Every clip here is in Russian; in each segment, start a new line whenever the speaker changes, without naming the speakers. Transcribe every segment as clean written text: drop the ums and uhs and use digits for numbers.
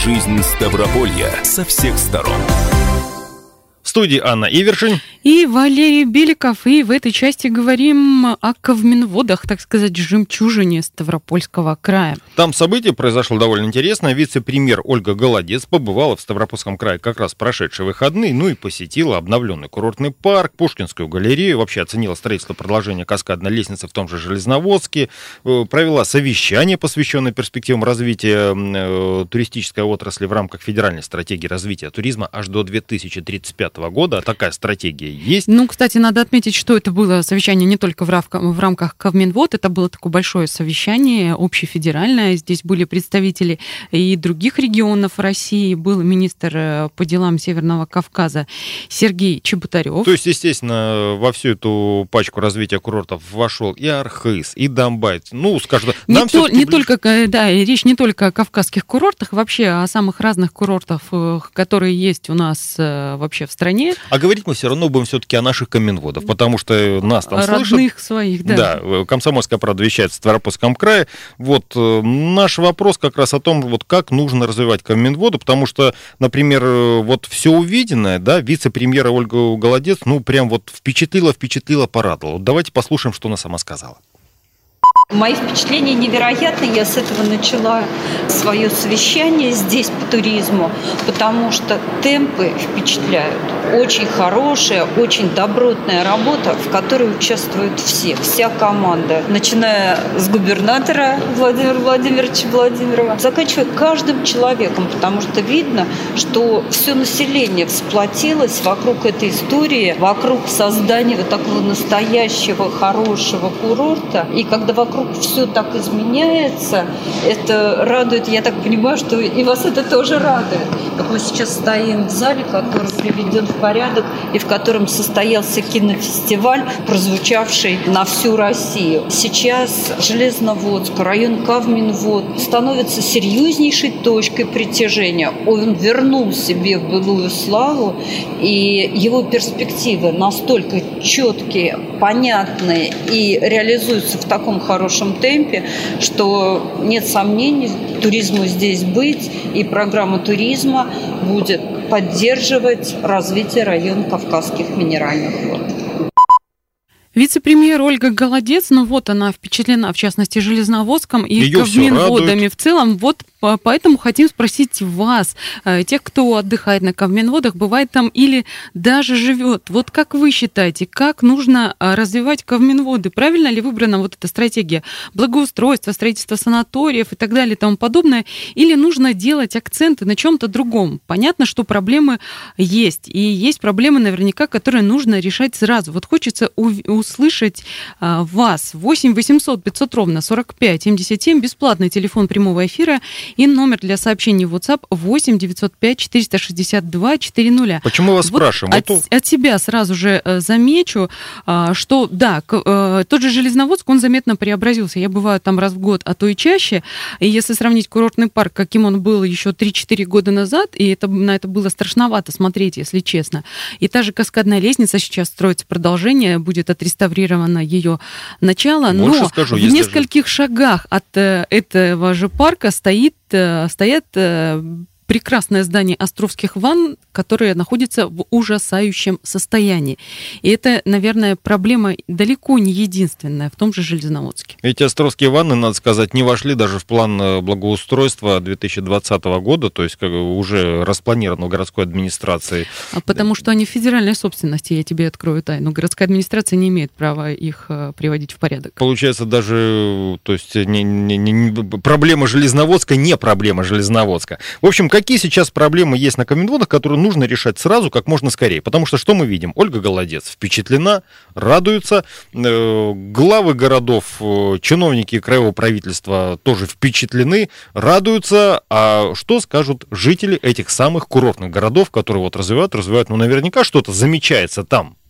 Жизнь Ставрополья со всех сторон.
В студии Анна Ивершин
и Валерий Беликов. И в этой части говорим о Ковминводах, так сказать, жемчужине Ставропольского края.
Там событие произошло довольно интересное. Вице-премьер Ольга Голодец побывала в Ставропольском крае как раз прошедшие выходные, ну и посетила обновленный курортный парк, Пушкинскую галерею, вообще оценила строительство продолжения каскадной лестницы в том же Железноводске, провела совещание, посвященное перспективам развития туристической отрасли в рамках федеральной стратегии развития туризма аж до 2035 года. Такая стратегия есть.
Ну, кстати, надо отметить, что это было совещание не только в рамках Ковминвод, это было такое большое совещание, общефедеральное. Здесь были представители и других регионов России. Был министр по делам Северного Кавказа Сергей Чеботарев.
То есть, естественно, во всю эту пачку развития курортов вошел и Архыз, и Домбай. Ну, скажем,
речь не только о кавказских курортах, вообще о самых разных курортах, которые есть у нас вообще в стране.
А говорить мы все равно будем все-таки о наших Ковминводах, потому что нас там слышат.
Родных своих, да.
Да, «Комсомольская правда» вещает в Ставропольском крае. Вот наш вопрос как раз о том, вот как нужно развивать Ковминводы, потому что, например, вот все увиденное, да, вице-премьера Ольга Голодец, ну, прям вот впечатлила, порадовала. Вот давайте послушаем, что она сама сказала.
Мои впечатления невероятны. Я с этого начала свое совещание здесь по туризму, потому что темпы впечатляют. Очень хорошая, очень добротная работа, в которой участвуют все, вся команда. Начиная с губернатора Владимира Владимировича Владимирова, заканчивая каждым человеком, потому что видно, что все население всплотилось вокруг этой истории, вокруг создания вот такого настоящего хорошего курорта. И когда вокруг все так изменяется, это радует, я так понимаю, что и вас это тоже радует. Вот мы сейчас стоим в зале, который приведен в порядок и в котором состоялся кинофестиваль, прозвучавший на всю Россию. Сейчас Железноводск, район Ковминвод становится серьезнейшей точкой притяжения. Он вернул себе былую славу, и его перспективы настолько четкие, понятные и реализуются в таком хорошем темпе, что нет сомнений, туризму здесь быть, и программа туризма будет поддерживать развитие района Кавказских минеральных вод.
Вице-премьер Ольга Голодец, ну вот она впечатлена, в частности, Железноводском и
Её
Ковминводами в целом. Вот поэтому хотим спросить вас, тех, кто отдыхает на Ковминводах, бывает там или даже живет. Вот как вы считаете, как нужно развивать Ковминводы? Правильно ли выбрана вот эта стратегия благоустройства, строительства санаториев и так далее и тому подобное? Или нужно делать акценты на чем-то другом? Понятно, что проблемы есть. И есть проблемы наверняка, которые нужно решать сразу. Вот хочется услышать вас. 8 800 500 ровно 45 77, бесплатный телефон прямого эфира и номер для сообщений в WhatsApp 8 905 462 400.
Почему вас спрашиваем?
От себя сразу же замечу, что да, тот же Железноводск, он заметно преобразился. Я бываю там раз в год, а то и чаще. И если сравнить курортный парк, каким он был еще 3-4 года назад, и на это было страшновато смотреть, если честно. И та же каскадная лестница сейчас строится, продолжение, будет отреставрировано ее начало.
Больше
но
скажу,
в нескольких шагах от этого же парка стоят прекрасное здание Островских ванн, которое находится в ужасающем состоянии. И это, наверное, проблема далеко не единственная в том же Железноводске.
Эти Островские ванны, надо сказать, не вошли даже в план благоустройства 2020 года, то есть как уже распланировано городской администрацией.
Потому что они в федеральной собственности, я тебе открою тайну. Городская администрация не имеет права их приводить в порядок.
Получается, даже то есть, проблема Железноводска не проблема Железноводска. В общем, какие сейчас проблемы есть на Ковминводах, которые нужно решать сразу, как можно скорее? Потому что что мы видим? Ольга Голодец впечатлена, радуется. Главы городов, чиновники краевого правительства тоже впечатлены, радуются. А что скажут жители этих самых курортных городов, которые вот развивают, ну, наверняка что-то замечается там,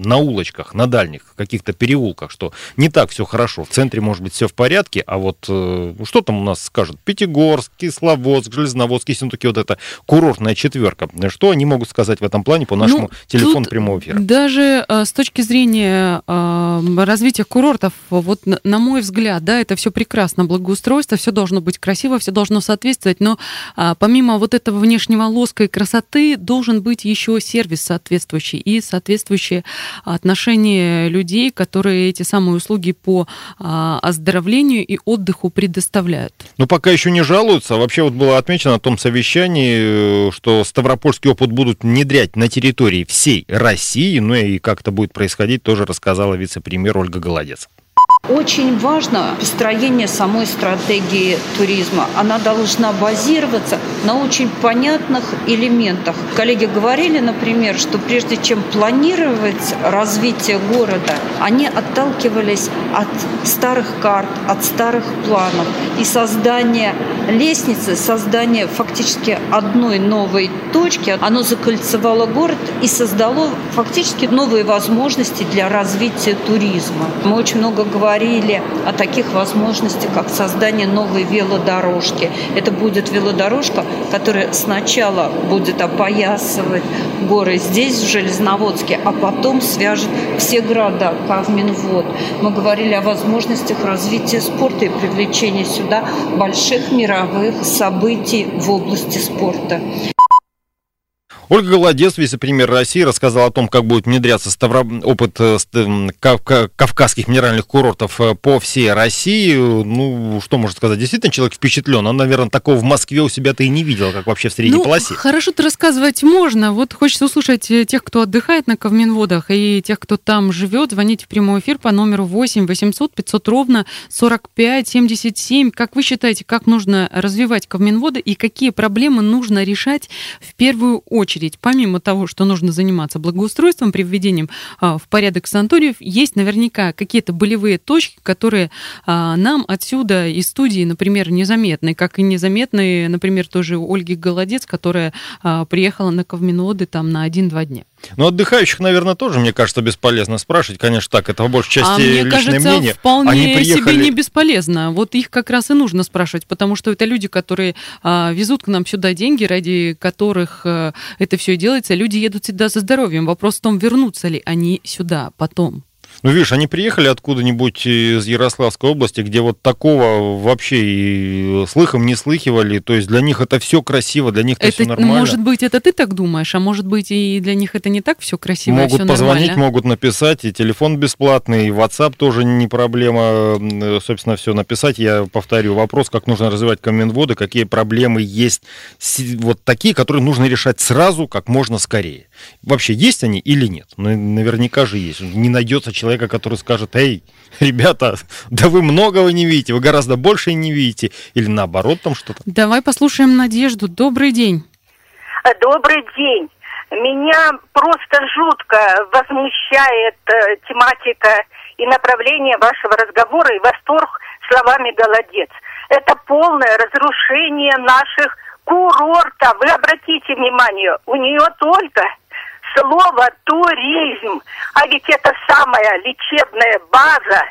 на улочках, на дальних каких-то переулках, что не так все хорошо. В центре, может быть, все в порядке, а вот что там у нас скажут? Пятигорск, Кисловодск, Железноводск, Ессентуки, вот эта курортная четверка. Что они могут сказать в этом плане по нашему телефону прямого эфира?
Даже с точки зрения развития курортов, вот на мой взгляд, да, это все прекрасно, благоустройство, все должно быть красиво, все должно соответствовать, но помимо вот этого внешнего лоска и красоты должен быть еще сервис соответствующий и соответствующее отношение людей, которые эти самые услуги по оздоровлению и отдыху предоставляют.
Ну, пока еще не жалуются. Вообще вот было отмечено на том совещании, что ставропольский опыт будут внедрять на территории всей России, ну и как это будет происходить, тоже рассказала вице-премьер Ольга Голодец.
Очень важно построение самой стратегии туризма. Она должна базироваться на очень понятных элементах. Коллеги говорили, например, что прежде чем планировать развитие города, они отталкивались от старых карт, от старых планов. И создание лестницы, создание фактически одной новой точки, оно закольцевало город и создало фактически новые возможности для развития туризма. Мы очень много говорили о таких возможностях, как создание новой велодорожки. Это будет велодорожка, которая сначала будет опоясывать горы здесь, в Железноводске, а потом свяжет все города Кавминвод. Мы говорили о возможностях развития спорта и привлечения сюда больших мировых событий в области спорта.
Ольга Голодец, вице-премьер России, рассказала о том, как будет внедряться опыт кавказских минеральных курортов по всей России. Ну, что можно сказать? Действительно, человек впечатлен. Он, наверное, такого в Москве у себя-то и не видел, как вообще в средней полосе.
Хорошо-то рассказывать можно. Вот хочется услышать тех, кто отдыхает на Кавминводах, и тех, кто там живет. Звоните в прямой эфир по номеру 8 800 500 ровно 45 77. Как вы считаете, как нужно развивать Кавминводы и какие проблемы нужно решать в первую очередь? Помимо того, что нужно заниматься благоустройством, приведением в порядок санаториев, есть наверняка какие-то болевые точки, которые нам отсюда из студии, например, незаметны, как и незаметны, например, тоже Ольги Голодец, которая приехала на Кавминводы там на 1-2 дня.
Ну, отдыхающих, наверное, тоже, мне кажется, бесполезно спрашивать. Конечно, так, это в большей части
мне
личное
кажется,
мнение.
Вполне себе не бесполезно. Вот их как раз и нужно спрашивать, потому что это люди, которые везут к нам сюда деньги, ради которых это все делается. Люди едут сюда за здоровьем. Вопрос в том, вернутся ли они сюда потом.
Ну, видишь, они приехали откуда-нибудь из Ярославской области, где вот такого вообще и слыхом не слыхивали. То есть для них это все красиво, для них это все нормально.
Может быть, это ты так думаешь, а может быть, и для них это не так все красиво,
могут
все
позвонить,
нормально.
могут написать, и телефон бесплатный, и WhatsApp тоже не проблема. Собственно, все написать. Я повторю вопрос, как нужно развивать Кавминводы, какие проблемы есть, вот такие, которые нужно решать сразу, как можно скорее. Вообще, есть они или нет? Ну, наверняка же есть. Не найдется человека, который скажет: эй, ребята, да вы многого не видите, вы гораздо больше не видите. Или наоборот там что-то.
Давай послушаем Надежду. Добрый день.
Добрый день. Меня просто жутко возмущает тематика и направление вашего разговора и восторг словами Голодец. Это полное разрушение наших курортов. Вы обратите внимание, у нее только слово «туризм», а ведь это самая лечебная база,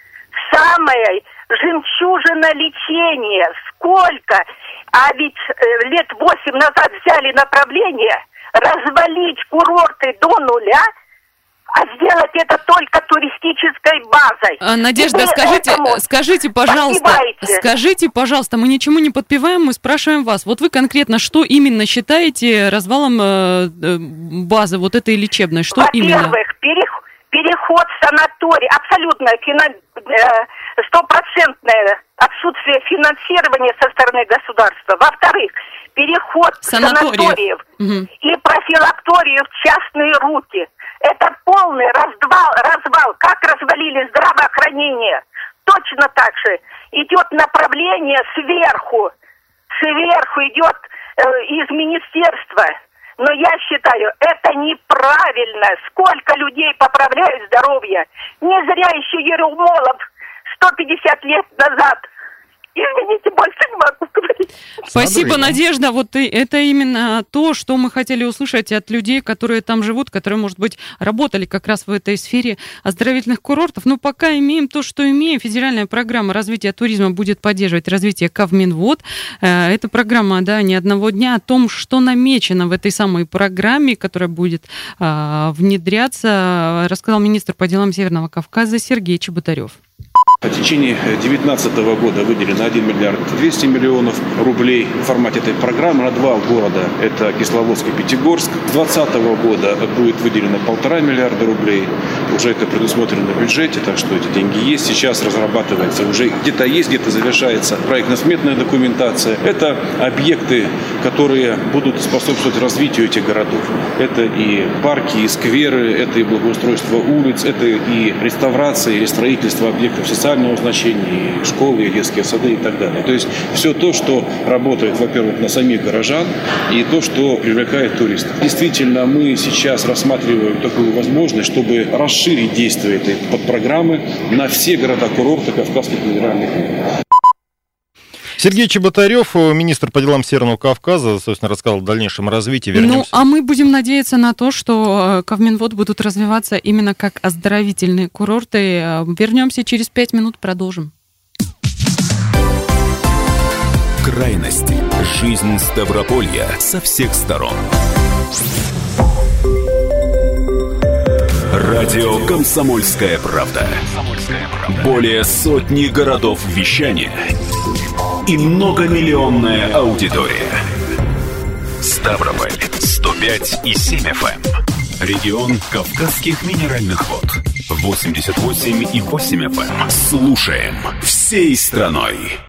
самая жемчужина лечения. Сколько? А ведь лет 8 назад взяли направление развалить курорты до нуля, а сделать это только туристической базой.
Надежда, скажите, пожалуйста, мы ничему не подпеваем, мы спрашиваем вас. Вот вы конкретно что именно считаете развалом базы вот этой лечебной? Что именно?
Во-первых, переход в санаторий, абсолютно стопроцентное отсутствие финансирования со стороны государства. Во-вторых, переход санаториев и профилакториев в частные руки. Это полный развал. Как развалили здравоохранение. Точно так же идет направление сверху. Сверху идет из министерства. Но я считаю, это неправильно. Сколько людей поправляют здоровье. Не зря еще Ермолов 150 лет назад Извините, больше не могу говорить.
Спасибо, Надежда. Вот это именно то, что мы хотели услышать от людей, которые там живут, которые, может быть, работали как раз в этой сфере оздоровительных курортов. Но пока имеем то, что имеем. Федеральная программа развития туризма будет поддерживать развитие Кавминвод. Эта программа, да, не одного дня, о том, что намечено в этой самой программе, которая будет внедряться, рассказал министр по делам Северного Кавказа Сергей Чеботарев.
В течение 2019 года выделено 1 миллиард 200 миллионов рублей в формате этой программы на два города. Это Кисловодск и Пятигорск. С 2020 года будет выделено 1,5 миллиарда рублей. Уже это предусмотрено в бюджете, так что эти деньги есть. Сейчас разрабатывается, уже где-то есть, где-то завершается проектно-сметная документация. Это объекты, которые будут способствовать развитию этих городов. Это и парки, и скверы, это и благоустройство улиц, это и реставрация, или строительство объектов социального значения, и школы, и детские сады и так далее. То есть все то, что работает, во-первых, на самих горожан, и то, что привлекает туристов. Действительно, мы сейчас рассматриваем такую возможность, чтобы расширить действие этой подпрограммы на все города-курорты Кавказских федеральных округов.
Сергей Чеботарев, министр по делам Северного Кавказа, собственно, рассказал о дальнейшем развитии. Вернемся.
Ну, а мы будем надеяться на то, что Кавминвод будут развиваться именно как оздоровительные курорты. Вернемся через 5 минут, продолжим.
Крайности. Жизнь Ставрополья со всех сторон. Радио «Комсомольская правда». Более сотни городов вещания и многомиллионная аудитория. Ставрополь 105,7 FM. Регион Кавказских минеральных вод 88,8 FM. Слушаем всей страной.